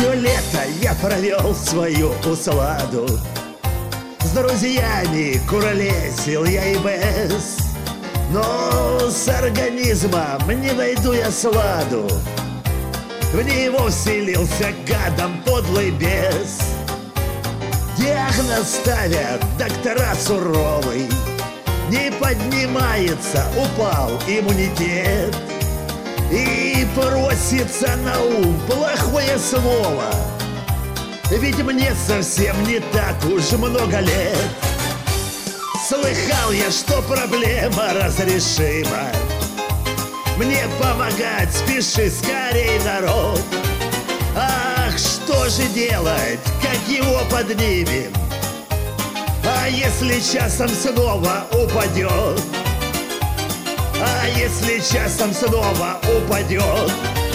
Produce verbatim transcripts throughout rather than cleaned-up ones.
Все лето я провел свою усладу, с друзьями куролесил я и без, но с организмом не найду я сладу. В него вселился гадом подлый бес. Диагноз ставят доктора суровый, не поднимается, упал иммунитет. И просится на ум плохое слово, ведь мне совсем не так уж много лет. Слыхал я, что проблема разрешима, мне помогать спеши скорей, народ. Ах, что же делать, как его поднимем? А если часом снова упадет? А если часом снова упадет?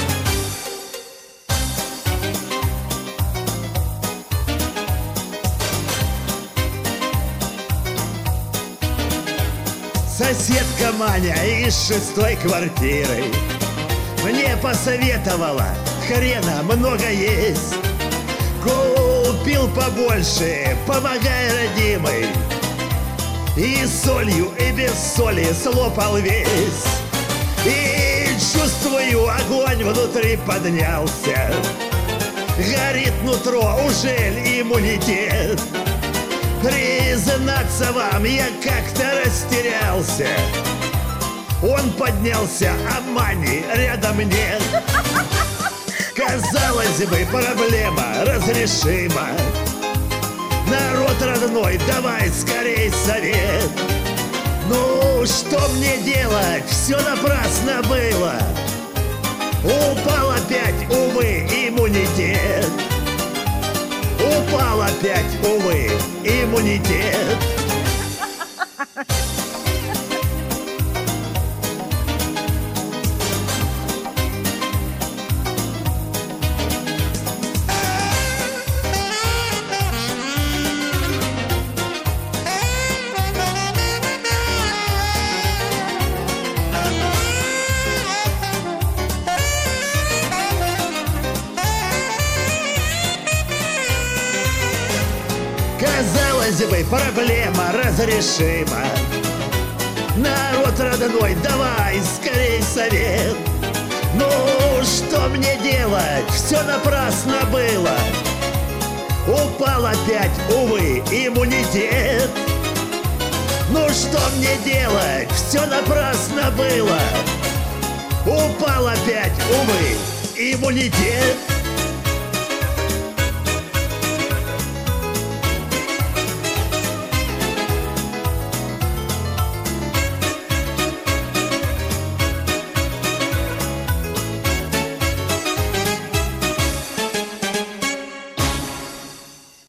Соседка Маня из шестой квартиры мне посоветовала хрена много есть. Купил побольше, помогай, родимый, и солью, и без соли слопал весь. И чувствую, огонь внутри поднялся, горит нутро, ужель иммунитет? Признаться вам, я как-то растерялся. Он поднялся, а Мани рядом нет. Казалось бы, проблема разрешима. Народ родной, давай скорей совет. Ну, что мне делать? Все напрасно было. Упал опять, увы, иммунитет. Упал опять, увы, иммунитет. Казалось бы, проблема разрешима. Народ родной, давай скорей совет. Ну, что мне делать? Все напрасно было. Упал опять, увы, иммунитет. Ну, что мне делать? Все напрасно было. Упал опять, увы, иммунитет.